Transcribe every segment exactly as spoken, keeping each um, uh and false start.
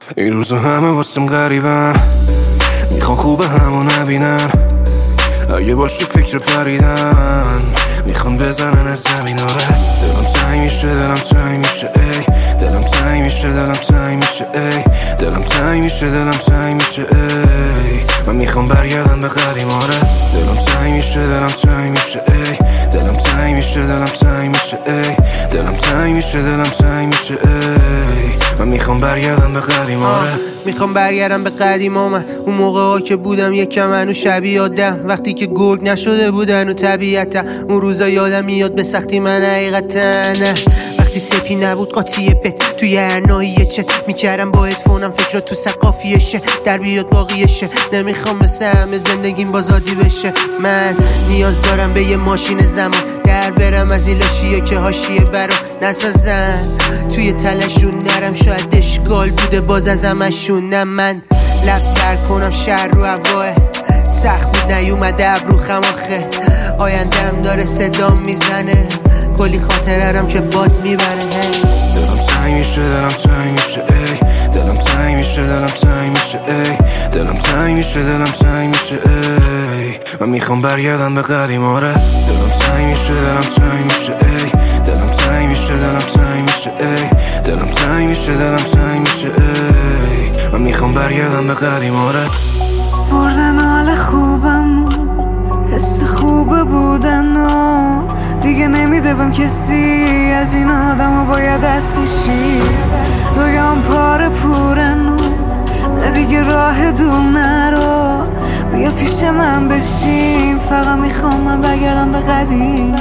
این روزا همه واسم غریبن، میخوان خوبه همو نبینن، اگه باشی فکر پریدن میخوان بزنن از زمین. آره دلم تنگ میشه، دلم تنگ میشه ای، دلم تنگ میشه، دلم تنگ میشه ای، دلم تنگ میشه، دلم تنگ میشه ای، من میخوام برگردم به قدیم. آره دلم تنگ میشه، دلم تنگ میشه ای، دلم تنگ میشه، دلم تنگ میشه ای، دلم تنگ میشه، دلم تنگ میشه ای، من میخوام برگردم به قدیم. آره میخوام برگردم به قدیم من، اون موقع ها که بودم یکم منو شبیه آدم، وقتی که گرگ نشده بودن و طبیعتا، اون روزا یادم میاد به سختی من حقیقتا، وقتی سپی نبود قاطی بت توی هر ناحیه چه میکردم با هدفونم فکر تو سقافیشه در بیاد باقیشه، نمیخوام مثل همه زندگیم بازادی بشه، من نیاز دارم به یه ماشین زمان در برم از این لاشیه که حاشیه برام نسازن، توی تلشون نرم شاید اشکال بوده باز از همشون، نه من لبتر کنم شهر رو هواه سخت بود نیومده ابرو خماخه، آیندهم داره صدام میزنه کلی خاطرم که باد میبره. دلم تنگ میشه، دلم تنگ میشه ای، دلم تنگ میشه، دلم تنگ میشه ای، دلم تنگ میشه، دلم تنگ میشه ای، من میخوام برگردم به قدیم. آره دلم تنگ میشه، دلم تنگ میشه ای، دلم تنگ میشه، دلم تنگ میشه ای، دلم تنگ میشه، دلم تنگ میشه ای، من میخوام برگردم به قدیم. آره بردن حال خوبم، حس خوب بودن و دیگه نمیدبم کسی از این آدم و باید دست کشی، رویام پاره پورن و نه دیگه راه دوم نرو، بیا پیش من بشین، فقط میخوام من بگردم به قدیم.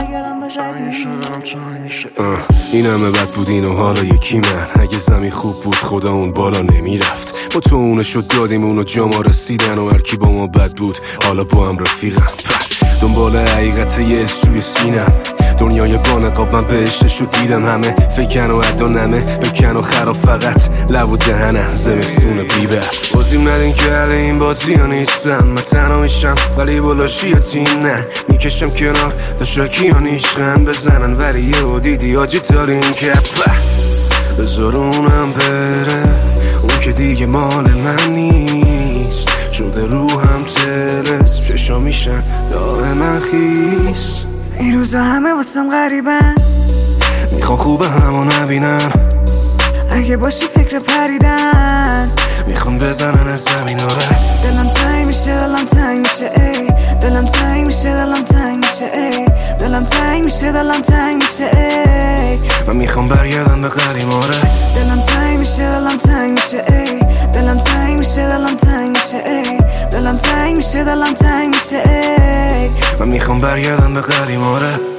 این همه بد بود این و حالا یکی من، اگه زمین خوب بود خدا اون بالا نمیرفت، ما تو اونشو دادیم اونو جا ما رسیدن و هرکی با ما بد بود حالا با هم رفیقم، دنبال حقیقت یه اس توی سینم، دنیای با نقاب من بهشتشو دیدم، همه فکن و ادا نمه بکن و خراب فقط لب و دهنم زمستون بیبر، بازیم ندین که اهل این بازی ها نیستم، من تنها میشم ولی بلاشی ها تیم نه میکشم کنار تا شاکی ها نیشخن بزنن، ولی یه و دیدی آجی دارین که بذار اونم بره، اون که دیگه مال من نیست، شده روحم ترس چشا میشن داغ من خیس، این روزا همه واسم غریبن، میخوان خوبه همو نبینن، اگه باشی فکر پریدن میخوان بزنن از زمین. آره دلم تنگ میشه، دلم تنگ میشه ای، دلم تنگ میشه، دلم تنگ میشه ای، دلم تنگ میشه، دلم تنگ میشه ای، من میخوام برگردم به قدیم. آره دلم تنگ میشه، دلم تنگ میشه ای، دلم تنگ میشه، دلم تنگ میشه ای، دلم تنگ میشه، دلم تنگ میشه ای، من میخوام برگردم به قدیم. آره